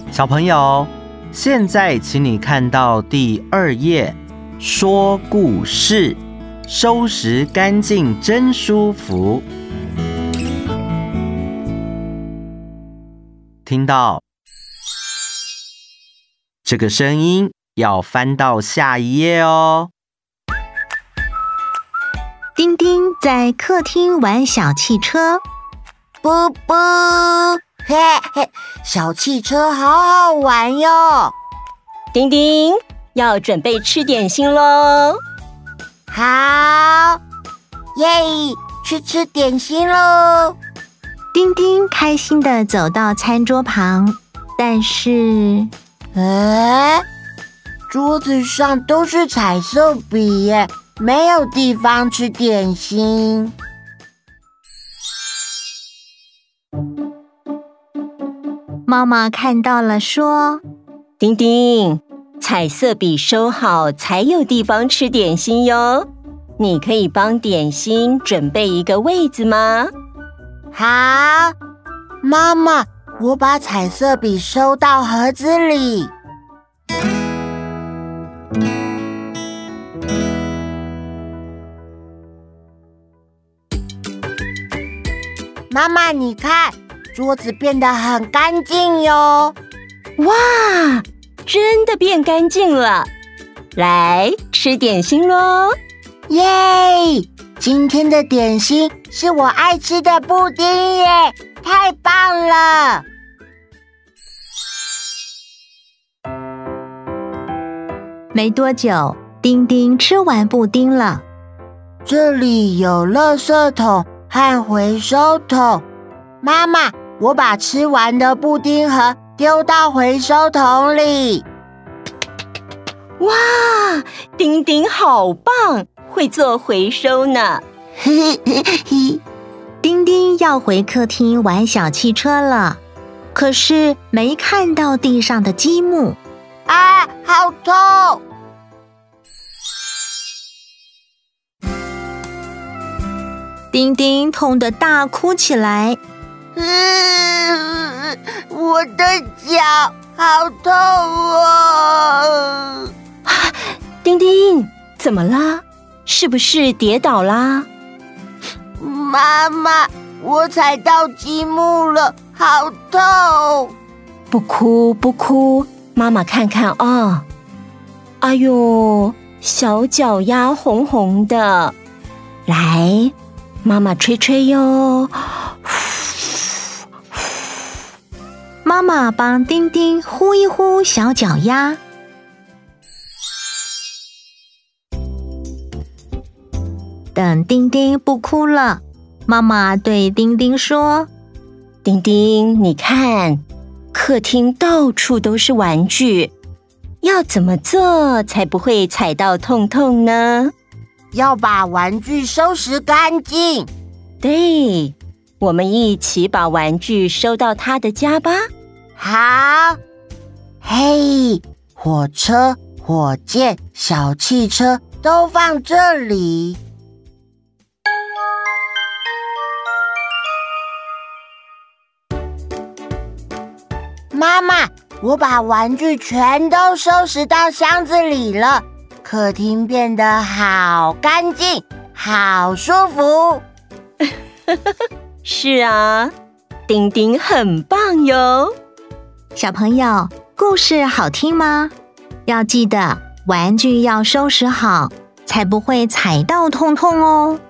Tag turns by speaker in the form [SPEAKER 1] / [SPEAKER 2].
[SPEAKER 1] 小朋友，现在请你看到第2页，说故事，收拾干净真舒服。听到这个声音，要翻到下一页哦。
[SPEAKER 2] 丁丁在客厅玩小汽车，
[SPEAKER 3] 啵啵，嘿嘿，小汽车好好玩哟。
[SPEAKER 4] 丁丁要准备吃点心咯。
[SPEAKER 3] 好，耶，去吃点心咯。
[SPEAKER 2] 丁丁开心地走到餐桌旁，但是
[SPEAKER 3] 桌子上都是彩色笔耶，没有地方吃点心。
[SPEAKER 2] 妈妈看到了说，
[SPEAKER 4] 丁丁，彩色笔收好才有地方吃点心哟。你可以帮点心准备一个位子吗？
[SPEAKER 3] 好，妈妈，我把彩色笔收到盒子里。妈妈，你看，桌子变得很干净哟。
[SPEAKER 4] 哇，真的变干净了。来，吃点心咯。
[SPEAKER 3] 耶！今天的点心是我爱吃的布丁耶，太棒了！
[SPEAKER 2] 没多久，丁丁吃完布丁了。
[SPEAKER 3] 这里有垃圾桶和回收桶。妈妈，我把吃完的布丁盒丢到回收桶里。
[SPEAKER 4] 哇，丁丁好棒，会做回收呢。
[SPEAKER 2] 丁丁要回客厅玩小汽车了，可是没看到地上的积木。
[SPEAKER 3] 啊，好痛！
[SPEAKER 2] 丁丁痛得大哭起来。
[SPEAKER 3] 我的脚好痛哦！
[SPEAKER 4] 丁丁，怎么啦？是不是跌倒啦？
[SPEAKER 3] 妈妈，我踩到积木了，好痛！
[SPEAKER 4] 不哭不哭，妈妈看看啊。哎呦，小脚丫红红的，来，妈妈吹吹哟。
[SPEAKER 2] 妈妈帮丁丁呼一呼小脚丫。等丁丁不哭了，妈妈对丁丁说：
[SPEAKER 4] 丁丁，你看，客厅到处都是玩具，要怎么做才不会踩到痛痛呢？
[SPEAKER 3] 要把玩具收拾干净。
[SPEAKER 4] 对，我们一起把玩具收到他的家吧。
[SPEAKER 3] 好，嘿，火车、火箭、小汽车都放这里。妈妈，我把玩具全都收拾到箱子里了，客厅变得好干净，好舒服。
[SPEAKER 4] 是啊，丁丁很棒哟。
[SPEAKER 2] 小朋友，故事好听吗？要记得玩具要收拾好，才不会踩到痛痛哦。